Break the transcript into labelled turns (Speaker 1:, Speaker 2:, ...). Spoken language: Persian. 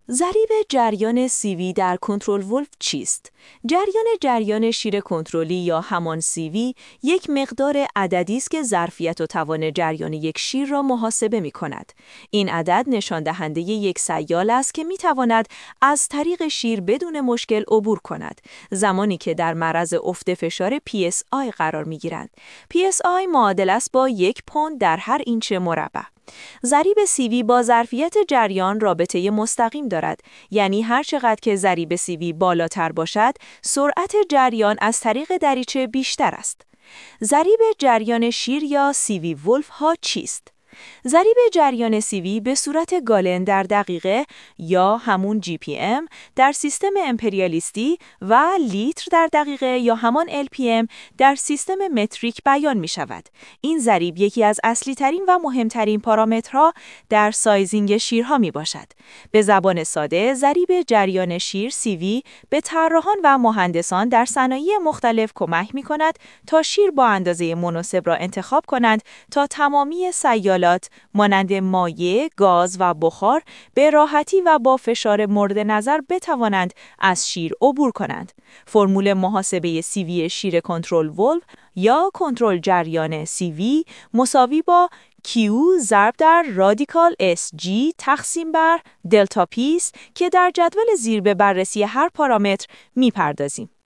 Speaker 1: ضریب جریان CV در کنترل ولف چیست؟ جریان شیر کنترلی یا همان CV یک مقدار عددی است که ظرفیت و توان جریان یک شیر را محاسبه می کند. این عدد نشان دهنده یک سیال است که می تواند از طریق شیر بدون مشکل عبور کند، زمانی که در معرض افت فشار PSI قرار می گیرند. PSI معادل است با 1 پوند در هر اینچ مربع. ضریب CV با ظرفیت جریان رابطه مستقیم دارد، یعنی هر چقدر که ضریب CV بالاتر باشد، سرعت جریان از طریق دریچه بیشتر است. ضریب جریان شیر یا CV ولف ها چیست؟ ضریب جریان CV به صورت گالن در دقیقه یا همون GPM در سیستم امپریالیستی و لیتر در دقیقه یا همان LPM در سیستم متریک بیان می شود. این ضریب یکی از اصلی ترین و مهمترین پارامترها در سایزینگ شیرها می باشد. به زبان ساده، ضریب جریان شیر CV به طراحان و مهندسان در صنایع مختلف کمک می کند تا شیر با اندازه مناسب را انتخاب کنند تا تمامی سیالات مانند مایع، گاز و بخار به راحتی و با فشار مورد نظر بتوانند از شیر عبور کنند. فرمول محاسبه CV شیر کنترل ولف یا کنترل جریان CV مساوی با Q ضرب در رادیکال SG تقسیم بر دلتا P است که در جدول زیر به بررسی هر پارامتر می‌پردازیم.